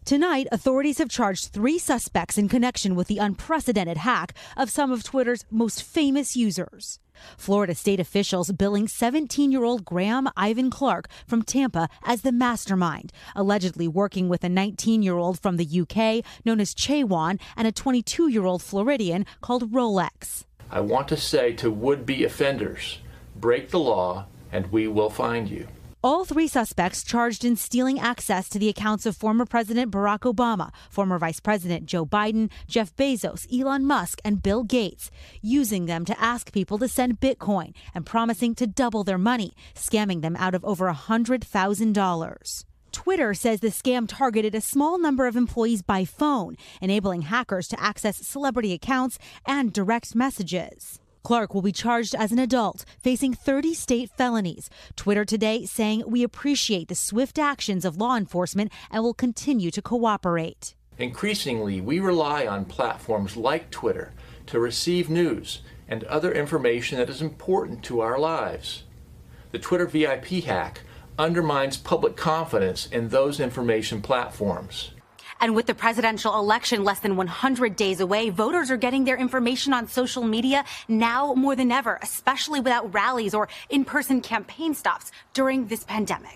Tonight, authorities have charged 3 suspects in connection with the unprecedented hack of some of Twitter's most famous users. Florida state officials billing 17-year-old Graham Ivan Clark from Tampa as the mastermind, allegedly working with a 19-year-old from the UK known as Chaywan and a 22-year-old Floridian called Rolex. I want to say to would-be offenders, break the law and we will find you. All 3 suspects charged in stealing access to the accounts of former President Barack Obama, former Vice President Joe Biden, Jeff Bezos, Elon Musk, and Bill Gates, using them to ask people to send Bitcoin and promising to double their money, scamming them out of over $100,000. Twitter says the scam targeted a small number of employees by phone, enabling hackers to access celebrity accounts and direct messages. Clark will be charged as an adult, facing 30 state felonies. Twitter today saying, "We appreciate the swift actions of law enforcement and will continue to cooperate." Increasingly, we rely on platforms like Twitter to receive news and other information that is important to our lives. The Twitter VIP hack undermines public confidence in those information platforms. And with the presidential election less than 100 days away, voters are getting their information on social media now more than ever, especially without rallies or in-person campaign stops during this pandemic.